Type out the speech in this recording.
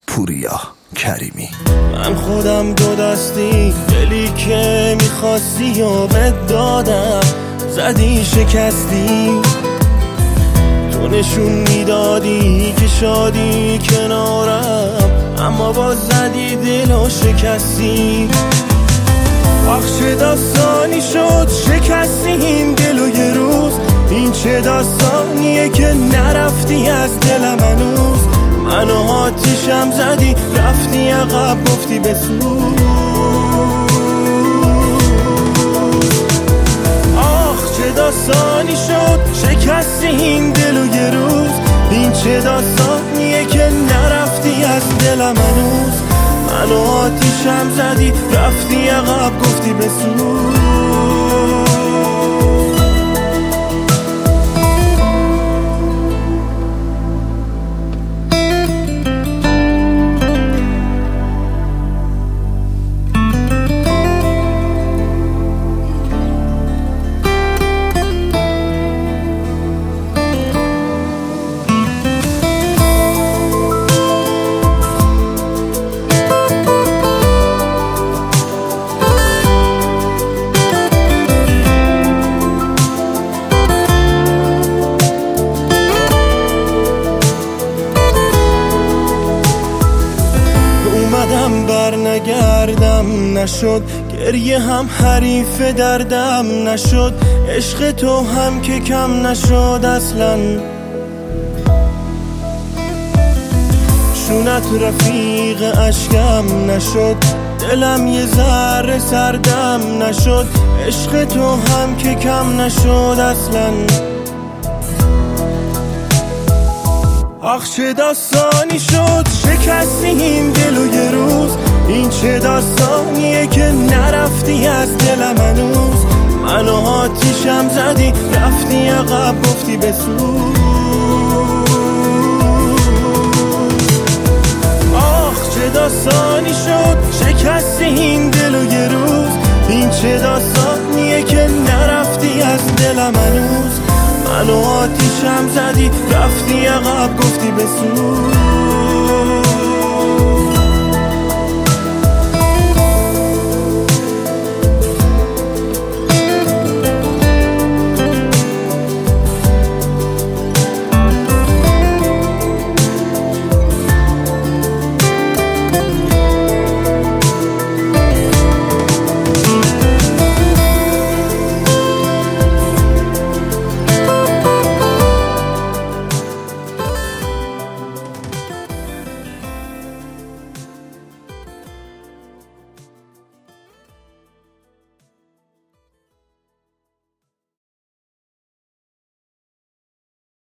پوریا کریمی. من خودم دو دستی دلی که میخواستی و بهت دادم، زدی شکستی، تو نشون میدادی که شادی کنارم، اما باز زدی دل و شکستی. آخ چه داستانی شد شکستی این دل و یه روز، این چه داستانیه که نرفتی از دلم هنوز. منو آتیشم زدی رفتی عقب گفتی بسوز. آخ چه داستانی شد شکستی این دل و یه روز، این چه داستانیه که نرفتی از دلم هنوز. منو آتیشم زدی رفتی عقب گفتی بسوز. برنگردم نشد، گریه هم حریف دردم نشد، عشق تو هم که کم نشد اصلا. شونت رفیق اشکم نشد، دلم یه ذره سردم نشد، عشق تو هم که کم نشد اصلا. آخ چه داستانی شد شکستی این دل و یه روز، این چه داستانیه که نرفتی از دلم هنوز. منو آتیشم زدی رفتی عقب گفتی بسوز. آخ چه داستانی شد شکستی این دل و یه روز، این چه داستانیه که نرفتی از دلم هنوز. منو آتیشم زدی رفتی عقب گفتی بسوز.